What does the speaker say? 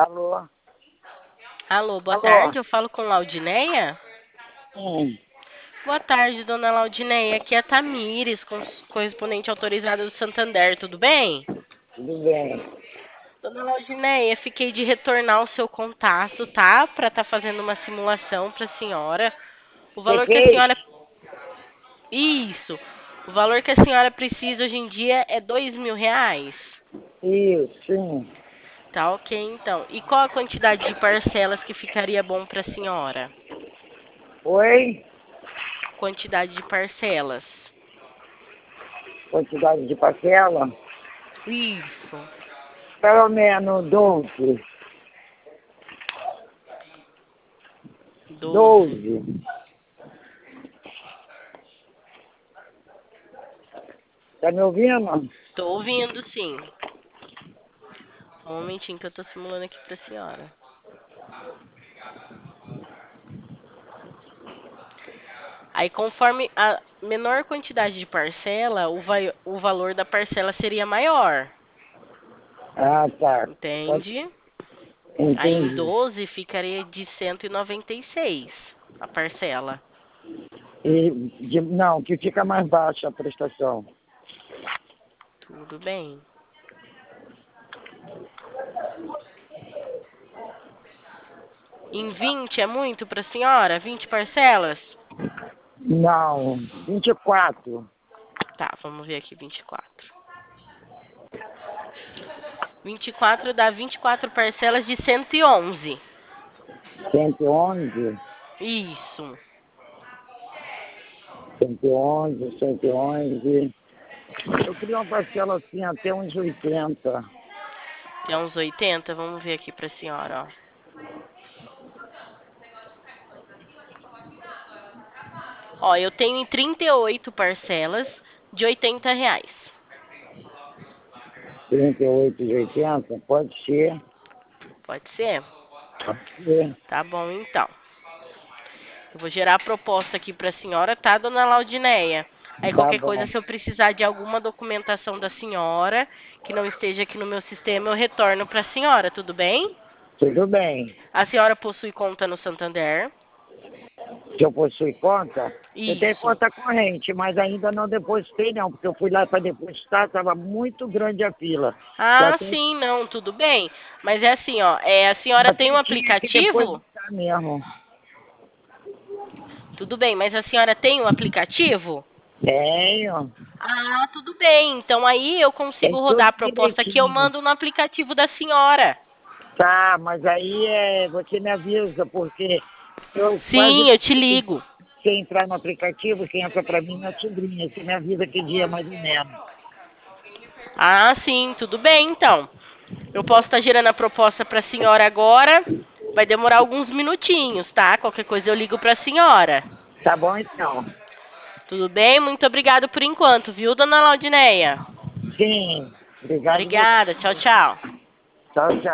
Alô? Alô, boa Alô? tarde, eu falo com Laudineia? Sim, Boa tarde, dona Laudineia. Aqui é a Tamires, correspondente autorizada do Santander, tudo bem? tudo bem. Dona Laudineia, fiquei de retornar o seu contato, tá? Para estar fazendo uma simulação para a senhora. O Você valor que a fez? senhora. Isso! O valor que a senhora precisa hoje em dia é R$ 2.000. Isso, sim. Tá ok, então. E qual a quantidade de parcelas que ficaria bom para a senhora? Oi? Quantidade de parcelas. Quantidade de parcela? Isso. Pelo menos 12. 12. 12. Tá me ouvindo? Tô ouvindo, sim. Um momentinho que eu tô simulando aqui pra senhora. Aí, conforme a menor quantidade de parcela, o valor da parcela seria maior. Ah, tá. Pode- Entende? Aí, em Entendi. 12, ficaria de 196 a parcela. Não, que fica mais baixa a prestação. Tudo bem. Em 20 é muito pra senhora? 20 parcelas? Não, 24. Tá, vamos ver aqui 24. 24 dá 24 parcelas de 111. 111. Isso. 111, 111. Eu queria uma parcela assim até uns 80. Tem uns 80, vamos ver aqui pra senhora, ó. Ó, eu tenho em 38 parcelas de R$ 80. 38 de 80? Pode ser. Pode ser? Pode ser. Tá bom, então. Eu vou gerar a proposta aqui pra senhora, tá, dona Laudineia? Aí Tá qualquer coisa, bom. se eu precisar de alguma documentação da senhora, que não esteja aqui no meu sistema, eu retorno pra senhora, tudo bem? Tudo bem. A senhora possui conta no Santander? Se eu possui conta, eu tenho Isso. conta corrente, mas ainda não depositei não, porque eu fui lá para depositar, estava muito grande a fila. Só Ah, tem, sim, não, tudo bem. Mas é assim, ó, a senhora só tem um tinha que aplicativo? depositar mesmo. Tudo bem, mas a senhora tem um aplicativo? Tenho. Ah, tudo bem. Então aí eu Tem consigo rodar tudo a proposta que eu direitinho. mando no aplicativo da senhora. Tá, mas aí você me avisa, porque eu quase Sim, eu não te sei ligo. se entrar no aplicativo, quem entra para mim é minha sobrinha. Você me avisa que dia mais ou menos. Ah, sim, tudo bem, então. Eu posso estar gerando a proposta para a senhora agora. Vai demorar alguns minutinhos, tá? Qualquer coisa eu ligo para a senhora. Tá bom então. Tudo bem? Muito obrigado por enquanto, viu, dona Laudineia? Sim, obrigado você. Obrigada. Tchau, tchau. Tchau, tchau.